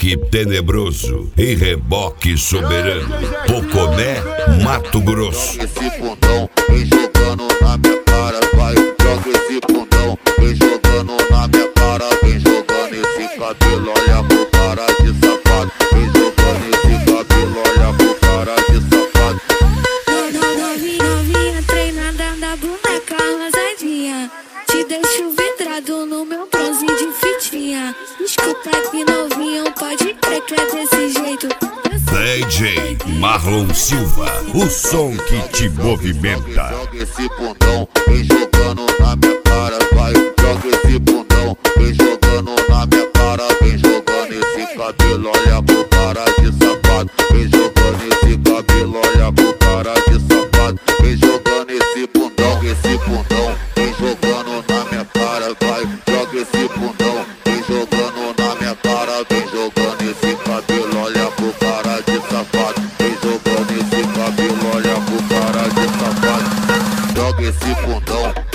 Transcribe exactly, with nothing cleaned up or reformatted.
Pique tenebroso e reboque soberano. Poconé, Mato Grosso. Esse bundão vem jogando na minha cara, vai, joga esse bundão, vem jogando na minha cara, vem jogando esse cabelo, olha pro cara de safado, vem jogando esse cabelo, olha pro cara de safado. Novinha, novinha, treinada da boneca rosadinha, te deixo vidrado no meu bronze de fitinha. Escuta aqui, novinho, pode crer que é desse jeito. D J Marlon Silva, o som que te movimenta. Joga esse bundão, vem jogando na minha cara, vai, joga esse bundão, vem jogando na minha cara, vem jogando esse cabelo, olha pro cara de safado, vem jogando esse cabelo, olha pro cara de safado, vem jogando esse bundão, esse bundão, vem jogando na minha cara, vai, joga esse bundão, vem jogando na minha cara, vem jogando esse cabelo, olha pro cara de safado, vem jogando esse cabelo, olha pro cara de safado, joga esse bundão.